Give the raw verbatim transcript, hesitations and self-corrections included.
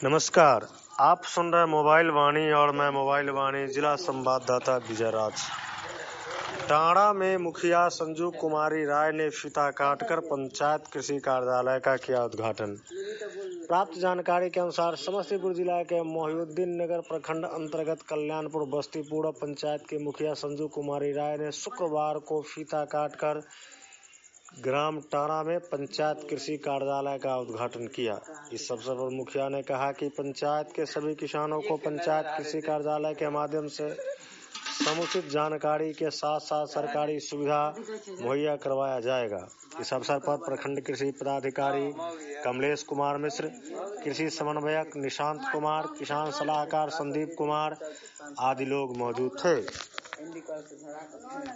नमस्कार, आप सुन रहे मोबाइल वाणी और मैं मोबाइल वाणी जिला संवाददाता विजय राज। टांडा में मुखिया संजू कुमारी राय ने फीता काटकर पंचायत कृषि कार्यालय का किया उद्घाटन। प्राप्त जानकारी के अनुसार समस्तीपुर जिला के मोहिउद्दीन नगर प्रखंड अंतर्गत कल्याणपुर बस्ती पूर्व पंचायत के मुखिया संजू कुमारी राय ने शुक्रवार को फीता काटकर ग्राम टांडा में पंचायत कृषि कार्यालय का उद्घाटन किया। इस अवसर पर मुखिया ने कहा कि पंचायत के सभी किसानों को पंचायत कृषि कार्यालय के माध्यम से समुचित जानकारी के साथ साथ सरकारी सुविधा मुहैया करवाया जाएगा। इस अवसर पर प्रखंड कृषि पदाधिकारी कमलेश कुमार मिश्र, कृषि समन्वयक निशांत कुमार, किसान सलाहकार संदीप कुमार आदि लोग मौजूद थे।